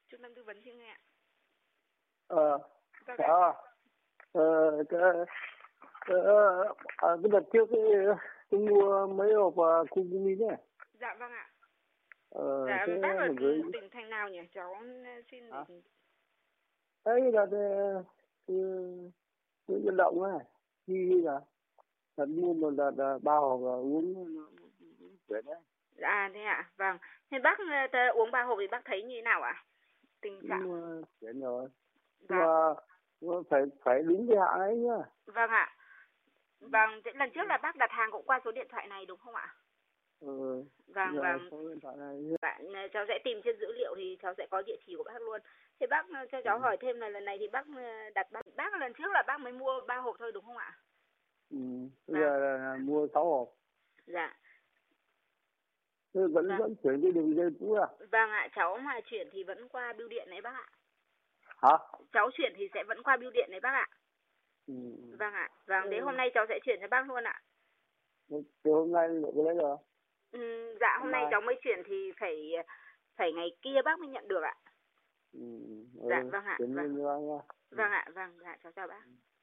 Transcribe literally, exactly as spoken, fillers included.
Trung tâm tư vấn xin nghe ạ. Ờ, Vâng dạ, ạ. ờ, cái, cái, à, cái đợt trước cái, tôi mua mấy hộp uh, curcumin ấy. Dạ vâng ạ. Ờ, Dạ thế bác ở mà gửi, tỉnh thành nào nhỉ? Cháu xin à, để... đấy là cái, cái, cái vận động ấy, đi là, là mua một đợt là ba hộp là uống chuyển đấy. À thế ạ. Vâng. Thế bác ờ, uống ba hộp thì bác thấy như thế nào ạ? Tình trạng... Nhưng mà chuyển rồi. Nhưng Vâng. mà, nhưng mà phải phải đúng cái hãng ấy nhá. Vâng ạ. Vâng, thế lần trước là bác đặt hàng cũng qua số điện thoại này đúng không ạ? Ừ, Vâng, giờ vâng. số điện thoại này. Bạn ờ, cháu sẽ tìm trên dữ liệu thì cháu sẽ có địa chỉ của bác luôn. Thế bác ờ, cho Ừ. cháu hỏi thêm là lần này thì bác ờ, đặt bác bác lần trước là bác mới mua ba hộp thôi đúng không ạ? Ừ. Bây Vâng. giờ là, là mua sáu hộp. Dạ. Thế vẫn Vâng. vẫn chuyển cái đường dây cũ à? Vâng ạ, cháu mà chuyển thì vẫn qua bưu điện đấy bác ạ. Hả? Cháu chuyển thì sẽ vẫn qua bưu điện đấy bác ạ. Ừ. Vâng ạ. Vâng, thế Ừ. hôm nay cháu sẽ chuyển cho bác luôn ạ. Từ hôm nay được cái đấy rồi. Ừ, dạ hôm Hôm nay mai. cháu mới chuyển thì phải phải ngày kia bác mới nhận được ạ. Ừ. Dạ Ừ. vâng ạ, Chuyển vâng. lên cho anh nha. Ừ. Vâng ạ, vâng, dạ cháu chào bác.